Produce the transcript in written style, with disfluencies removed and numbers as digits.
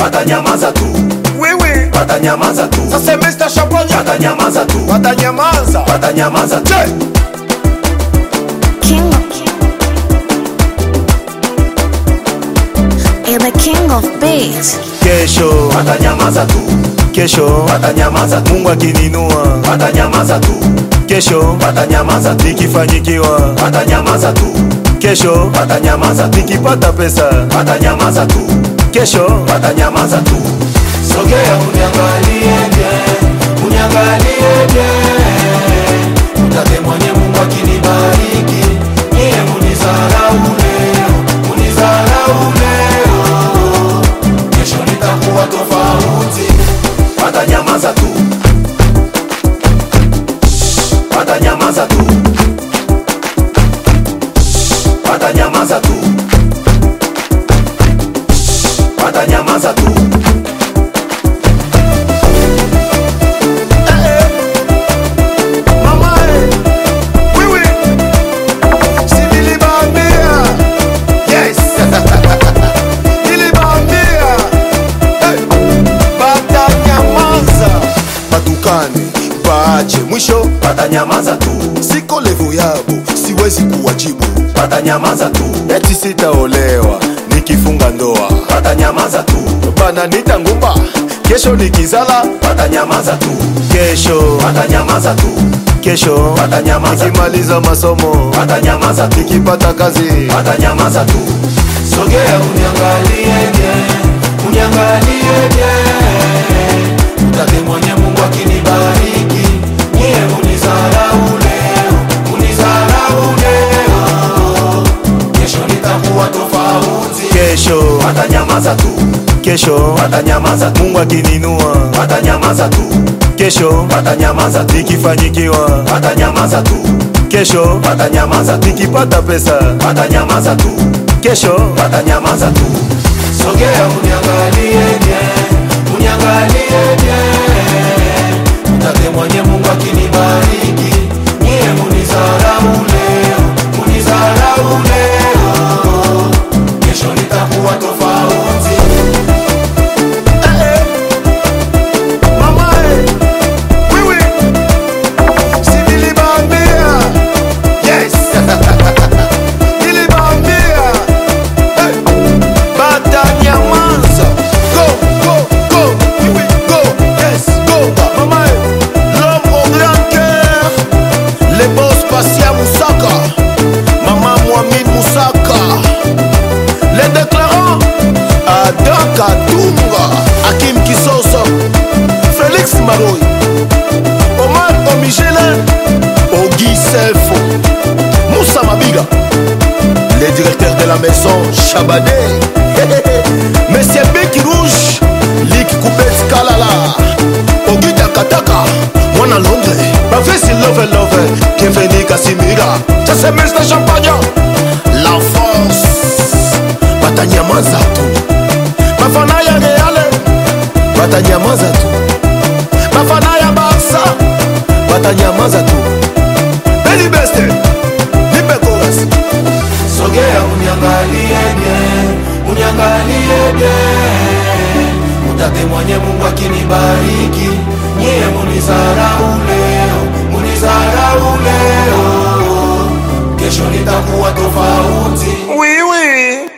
watanyamaza tu. Wewe watanyamaza tu. Sasa Mr. Champagne watanyamaza tu. watanyamaza tu. You're the king of beats. Kesho watanyamaza tu. Kesho watanyamaza tu. Mungu akininua watanyamaza tu. Kesho watanyamaza tu. Nikifanyikiwa watanyamaza tu. Kesho watanyamaza tu. Nikipata pesa watanyamaza tu. Kesho watanyamaza tu. Sogea uniangalie bien, uniangalie bien. Utate mwenye Mungu akinibariki, niye munizarau leo, munizarau leo. Kesho nitakuwa tofauti. Watanyamaza tu. Watanyamaza tu. Watanyamaza tu. Watanyamaza tu. Baache mwisho watanyamaza tu. Siko levo yabo, siwezi kuwajibu. Watanyamaza tu. Eti sitaolewa nikifunga ndoa. Watanyamaza tu. Bana nita ngumba, kesho nikizala. Watanyamaza tu. Kesho watanyamaza tu. Kesho watanyamaza. Nikimaliza masomo watanyamaza tu. Nikipata kazi watanyamaza tu. Sogea uniangalie bien, uniangalie bien. Utate mwenye Mungu akinibariki, niye munizarau leo, munizarau leo. Kesho nitakuwa tofauti. Kesho watanyamaza tu. Kesho watanyamaza tu. Mungu akininua watanyamaza tu. Kesho watanyamaza tu. Nikifanyikiwa watanyamaza tu. Kesho watanyamaza tu. Nikipata pesa watanyamaza tu. Kesho watanyamaza tu. Sogea uniangalie bien, uniangalie bien. Utate mwenye Mungu akinibariki, niye munizarau leo, munizarau leo. Kesho nitakuwa tofauti. Katunga, Hakim Kisoso, Félix Maroy, Omar Omigele, Ogi Selfo, Moussa Mabiga, les directeurs de la maison Chabadé, Monsieur Beki Rouge, Lik Koubet Kalala, Ogi Takataka, Mwana Londres, Bafesi Love Love, Keveni Kasimira, ça c'est Mr. Champagne, la force, watanyamaza tu. Mafana ya Real watanyamaza tu. Mafana ya Barca watanyamaza tu. Beli beste nipe chorus. Sogea uniangalie bien, uniangalie bien. Utate mwenye Mungu akinibariki, niye munizarau leo, munizarau leo. Kesho nitakuwa tofauti. Oui oui.